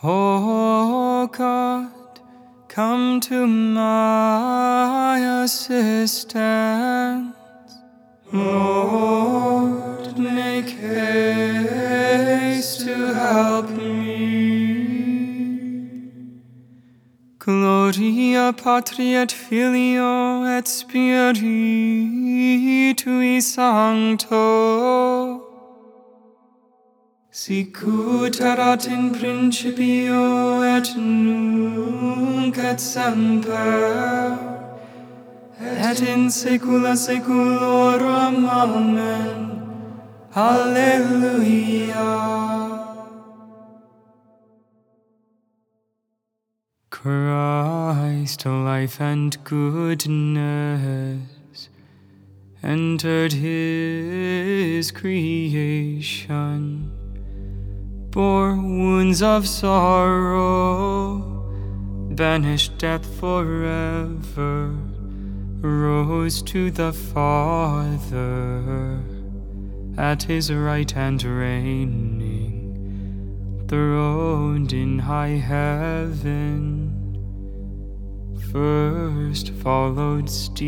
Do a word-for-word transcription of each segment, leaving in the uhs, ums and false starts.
O God, come to my assistance. Lord, make haste to help me. Gloria Patri et Filio et Spiritui Sancto, sicut erat in principio et nunc et semper, et in saecula saeculorum. Amen. Alleluia. Christ, life and goodness, entered his creation, bore wounds of sorrow, banished death forever, rose to the Father, at his right hand reigning, throned in high heaven. First followed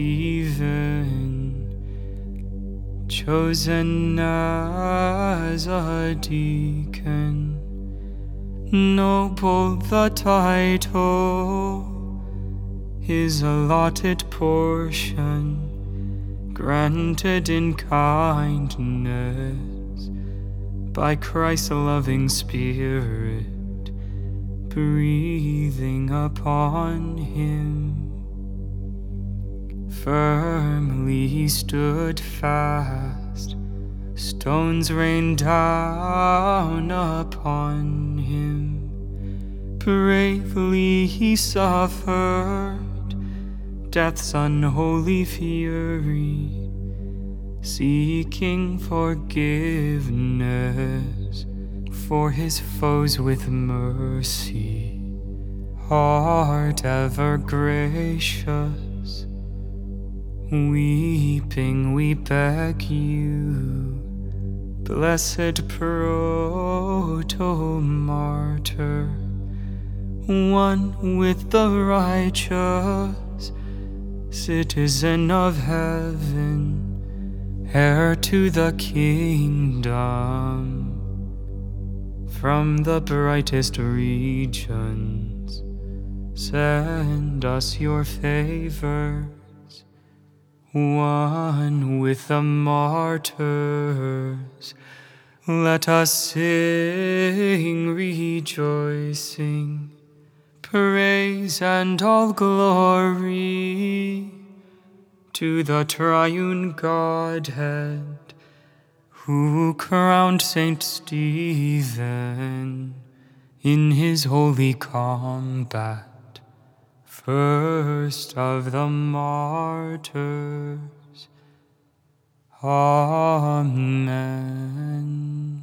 Stephen, chosen as a deacon, noble the title, his allotted portion, granted in kindness by Christ's loving Spirit, breathing upon him. Firmly he stood fast, stones rained down upon him. Bravely he suffered death's unholy fury, seeking forgiveness for his foes with mercy. Heart ever gracious, weeping we beg you, blessed proto-martyr, one with the righteous, citizen of heaven, heir to the kingdom. From the brightest regions, send us your favors, one with the martyrs. Let us sing rejoicing, praise and all glory to the triune Godhead, who crowned Saint Stephen in his holy combat, first of the martyrs. Amen.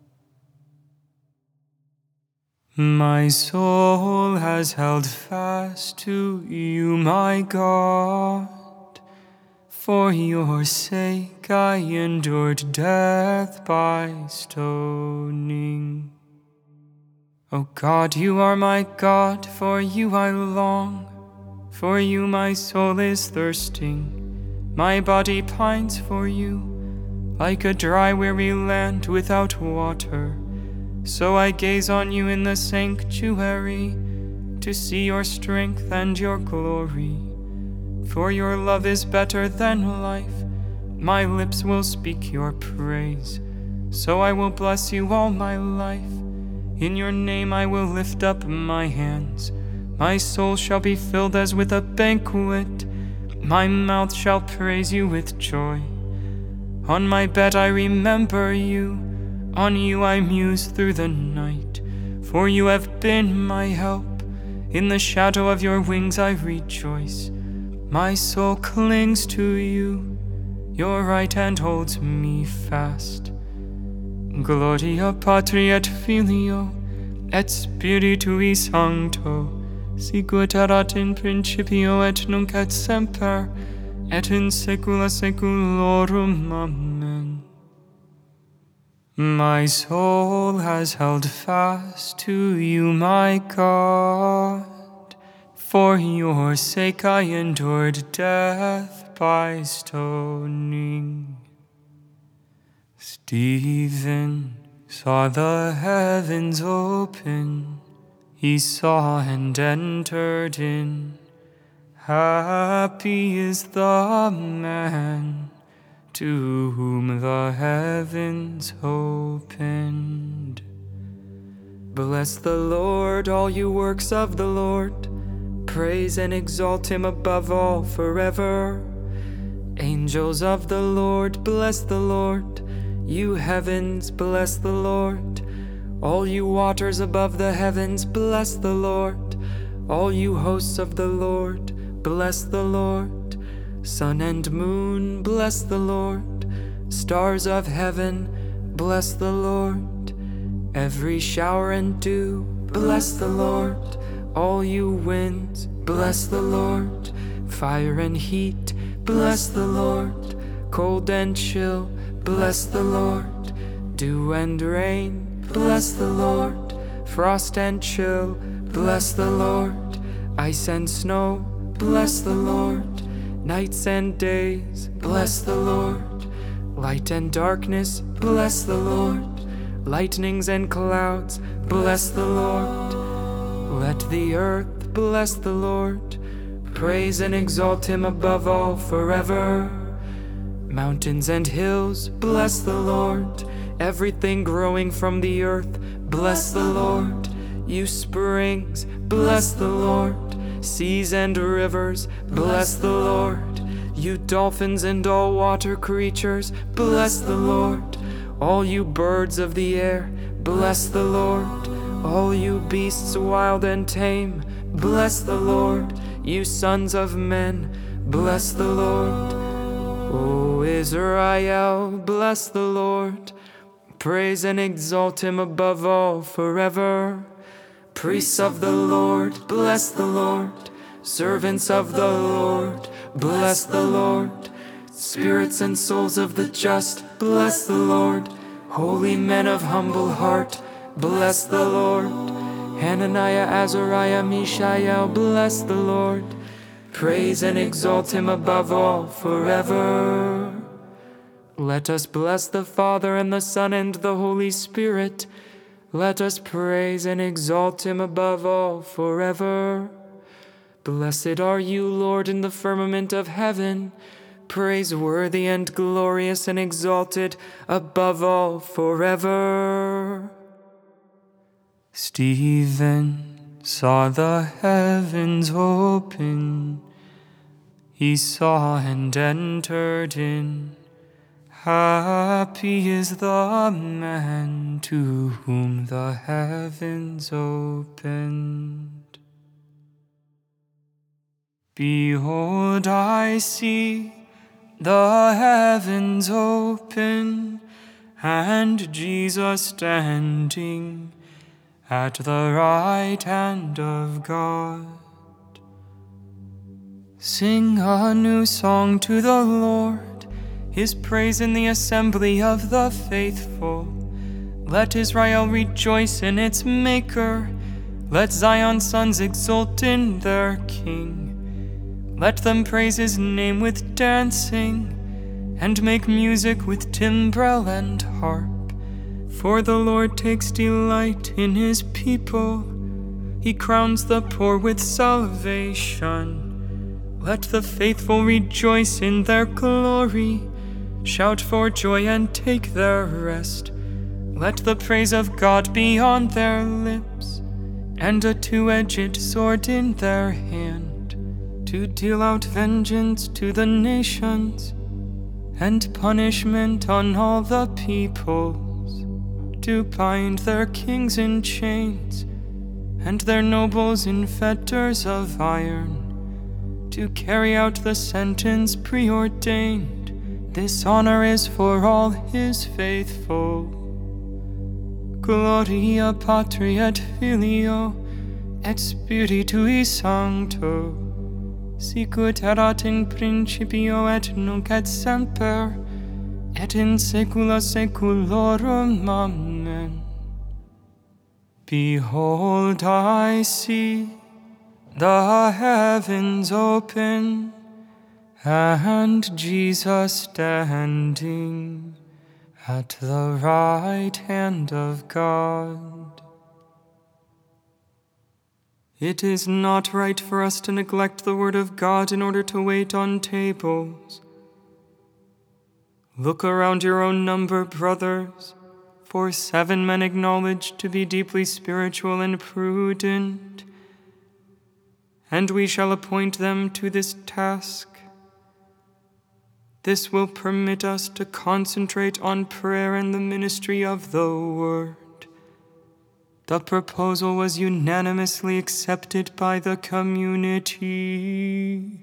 My soul has held fast to you, my God. For your sake I endured death by stoning. O God, you are my God, for you I long. For you my soul is thirsting, my body pines for you. Like a dry, weary land without water, so I gaze on you in the sanctuary, to see your strength and your glory. For your love is better than life, my lips will speak your praise. So I will bless you all my life, in your name I will lift up my hands. My soul shall be filled as with a banquet, my mouth shall praise you with joy. On my bed I remember you, on you I muse through the night. For you have been my help, in the shadow of your wings I rejoice. My soul clings to you, your right hand holds me fast. Gloria Patri et Filio et Spiritui Sancto, sicut erat in principio et nunc et semper, et in saecula saeculorum. Amen. My soul has held fast to you, my God. For your sake I endured death by stoning. Stephen saw the heavens open. He saw and entered in. Happy is the man to whom the heavens opened. Bless the Lord, all you works of the Lord. Praise and exalt him above all forever. Angels of the Lord, bless the Lord. You heavens, bless the Lord. All you waters above the heavens, bless the Lord. All you hosts of the Lord, bless the Lord. Sun and moon, bless the Lord. Stars of heaven, bless the Lord. Every shower and dew, bless the Lord. All you winds, bless the Lord. Fire and heat, bless the Lord. Cold and chill, bless the Lord. Dew and rain, bless the Lord. Frost and chill, bless the Lord. Ice and snow, bless the Lord. Nights and days, bless the Lord. Light and darkness, bless the Lord. Lightnings and clouds, bless the Lord. Let the earth bless the Lord. Praise and exalt him above all forever. Mountains and hills, bless the Lord. Everything growing from the earth, bless the Lord. You springs, bless the Lord. Seas and rivers, bless the Lord. You dolphins and all water creatures, bless the Lord. All you birds of the air, bless the Lord. All you beasts wild and tame, bless the Lord. You sons of men, bless the Lord. O Israel, bless the Lord. Praise and exalt him above all forever. Priests of the Lord, bless the Lord. Servants of the Lord, bless the Lord. Spirits and souls of the just, bless the Lord. Holy men of humble heart, bless the Lord. Hananiah, Azariah, Mishael, bless the Lord. Praise and exalt him above all forever. Let us bless the Father and the Son and the Holy Spirit. Let us praise and exalt him above all forever. Blessed are you, Lord, in the firmament of heaven, praiseworthy and glorious and exalted above all forever. Stephen saw the heavens open. He saw and entered in. Happy is the man to whom the heavens opened. Behold, I see the heavens open, and Jesus standing at the right hand of God. Sing a new song to the Lord, his praise in the assembly of the faithful. Let Israel rejoice in its Maker. Let Zion's sons exult in their King. Let them praise his name with dancing, and make music with timbrel and harp. For the Lord takes delight in his people. He crowns the poor with salvation. Let the faithful rejoice in their glory. Shout for joy and take their rest. Let the praise of God be on their lips, and a two-edged sword in their hand, to deal out vengeance to the nations, and punishment on all the peoples, to bind their kings in chains, and their nobles in fetters of iron, to carry out the sentence preordained. This honor is for all his faithful. Gloria Patri et Filio et Spiritui Sancto, sicut erat in principio et nunc et semper, et in saecula saeculorum. Amen. Behold, I see the heavens open, and Jesus standing at the right hand of God. It is not right for us to neglect the word of God in order to wait on tables. Look around your own number, brothers, for seven men acknowledged to be deeply spiritual and prudent, and we shall appoint them to this task. This will permit us to concentrate on prayer and the ministry of the word. The proposal was unanimously accepted by the community.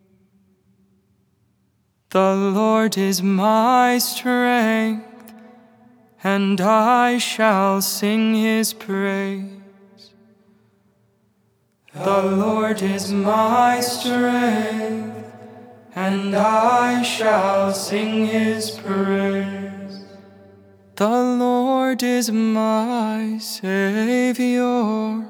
The Lord is my strength, and I shall sing his praise. The Lord is my strength, and I shall sing his praise. The Lord is my Savior,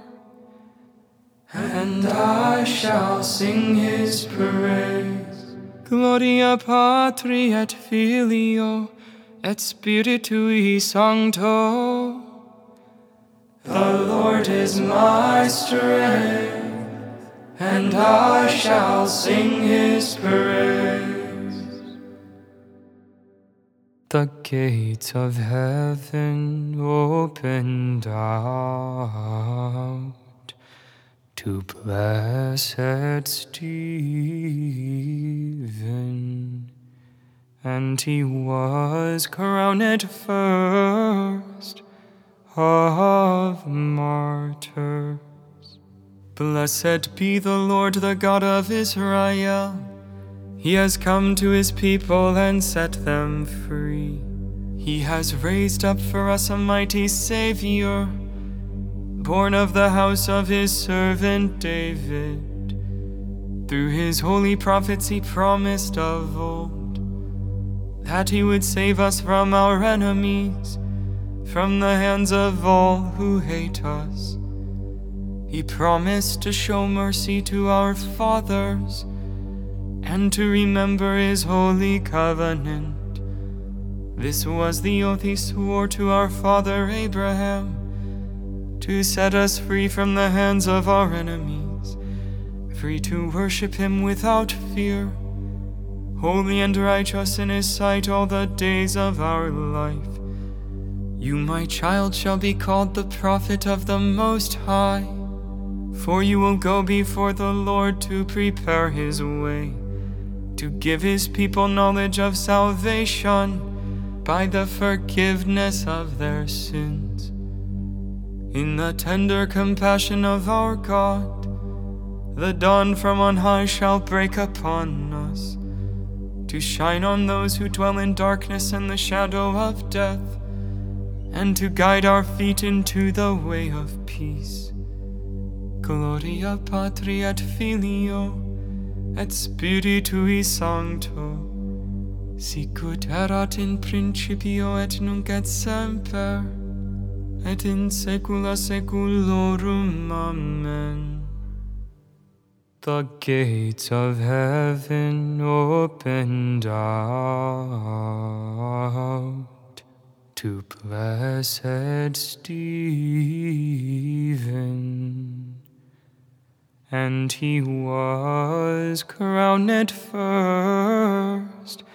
and I shall sing his praise. Gloria Patri et Filio et Spiritui Sancto. The Lord is my strength, and I shall sing his praise. The gates of heaven opened out to blessed Stephen, and he was crowned first of martyrs. Blessed be the Lord, the God of Israel. He has come to his people and set them free. He has raised up for us a mighty Savior, born of the house of his servant David. Through his holy prophets he promised of old that he would save us from our enemies, from the hands of all who hate us. He promised to show mercy to our fathers and to remember his holy covenant. This was the oath he swore to our father Abraham, to set us free from the hands of our enemies, free to worship him without fear, holy and righteous in his sight all the days of our life. You, my child, shall be called the prophet of the Most High, for you will go before the Lord to prepare his way, to give his people knowledge of salvation by the forgiveness of their sins. In the tender compassion of our God, the dawn from on high shall break upon us, to shine on those who dwell in darkness and the shadow of death, and to guide our feet into the way of peace. Gloria Patri et Filio et Spiritui Sancto, sicut erat in principio et nunc et semper, et in saecula saeculorum. Amen. The gates of heaven opened out to blessed Stephen, and he was crowned first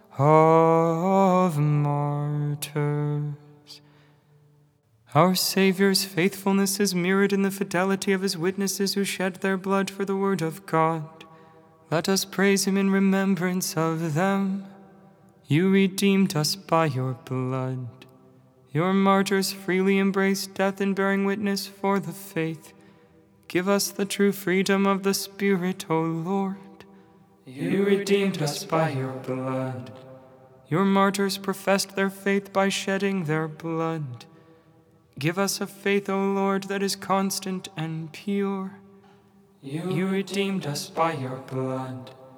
of martyrs. Our Savior's faithfulness is mirrored in the fidelity of his witnesses who shed their blood for the word of God. Let us praise him in remembrance of them. You redeemed us by your blood. Your martyrs freely embraced death in bearing witness for the faith. Give us the true freedom of the Spirit, O Lord. You redeemed us by your blood. Your martyrs professed their faith by shedding their blood. Give us a faith, O Lord, that is constant and pure. You, you redeemed us by your blood.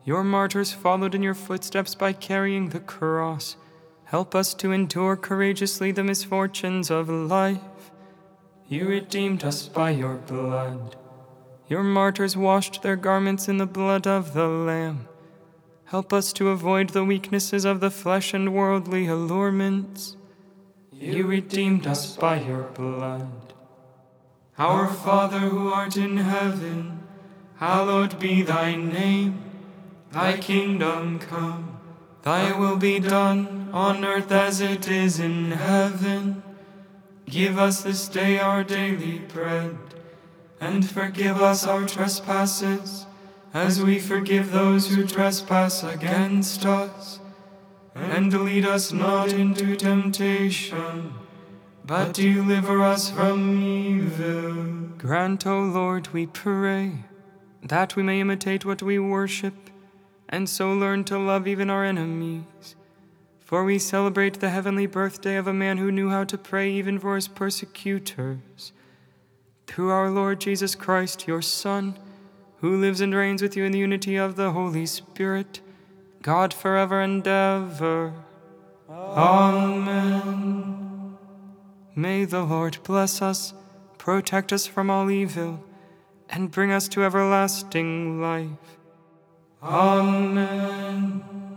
Your martyrs followed in your footsteps by carrying the cross. Help us to endure courageously the misfortunes of life. You redeemed us by your blood. Your martyrs washed their garments in the blood of the Lamb. Help us to avoid the weaknesses of the flesh and worldly allurements. You redeemed us by your blood. Our Father who art in heaven, hallowed be thy name. Thy kingdom come, thy will be done on earth as it is in heaven. Give us this day our daily bread, and forgive us our trespasses, as we forgive those who trespass against us. And lead us not into temptation, but deliver us from evil. Grant, O Lord, we pray, that we may imitate what we worship, and so learn to love even our enemies. For we celebrate the heavenly birthday of a man who knew how to pray even for his persecutors. Through our Lord Jesus Christ, your Son, who lives and reigns with you in the unity of the Holy Spirit, God forever and ever. Amen. May the Lord bless us, protect us from all evil, and bring us to everlasting life. Amen.